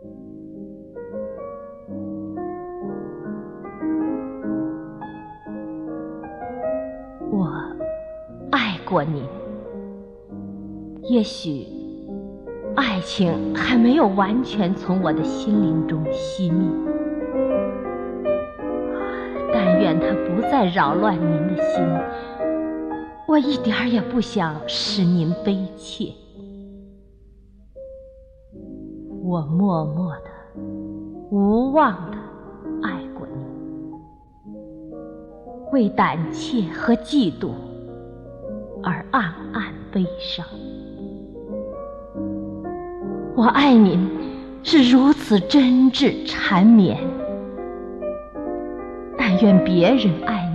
我爱过您，也许爱情还没有完全从我的心灵中熄灭，但愿它不再扰乱您的心，我一点儿也不想使您悲切。我默默的、无望的爱过你，为胆怯和嫉妒而暗暗悲伤。我爱您是如此真挚缠绵，但愿别人爱